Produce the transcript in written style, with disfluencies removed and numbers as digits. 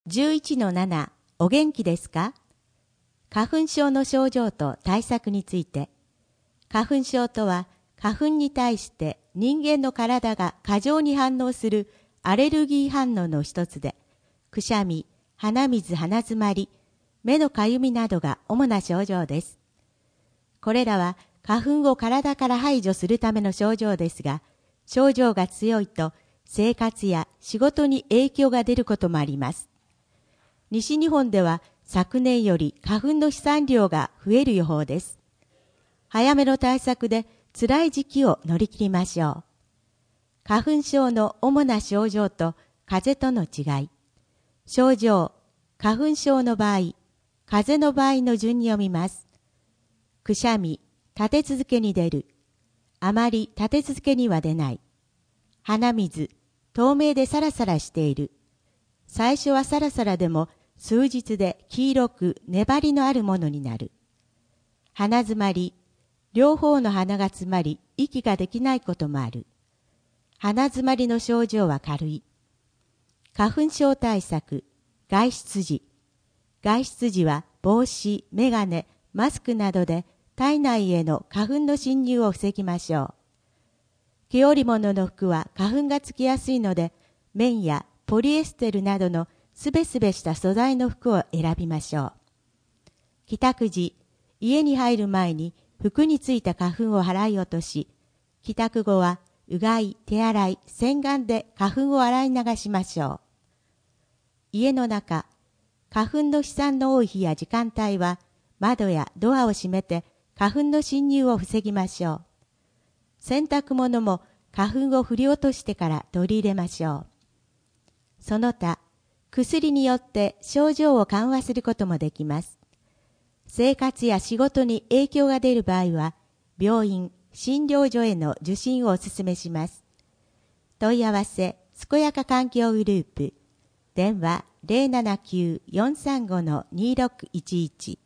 11-7 お元気ですか？花粉症の症状と対策について。花粉症とは花粉に対して人間の体が過剰に反応するアレルギー反応の一つで、くしゃみ、鼻水、鼻詰まり、目のかゆみなどが主な症状です。これらは花粉を体から排除するための症状ですが、症状が強いと生活や仕事に影響が出ることもあります。西日本では昨年より花粉の飛散量が増える予報です。早めの対策で辛い時期を乗り切りましょう。花粉症の主な症状と風邪との違い。症状、花粉症の場合、風邪の場合の順に読みます。くしゃみ、立て続けに出る。あまり立て続けには出ない。鼻水、透明でサラサラしている。最初はサラサラでも数日で黄色く粘りのあるものになる。鼻詰まり、両方の鼻が詰まり息ができないこともある。鼻詰まりの症状は軽い。花粉症対策、外出時。外出時は帽子、メガネ、マスクなどで体内への花粉の侵入を防ぎましょう。毛織物の服は花粉がつきやすいので、綿やポリエステルなどのすべすべした素材の服を選びましょう。帰宅時、家に入る前に服についた花粉を払い落とし、帰宅後はうがい、手洗い、洗顔で花粉を洗い流しましょう。家の中、花粉の飛散の多い日や時間帯は窓やドアを閉めて花粉の侵入を防ぎましょう。洗濯物も花粉を振り落としてから取り入れましょう。その他、薬によって症状を緩和することもできます。生活や仕事に影響が出る場合は、病院、診療所への受診をお勧めします。問い合わせ、健やか環境グループ、電話 079-435-2611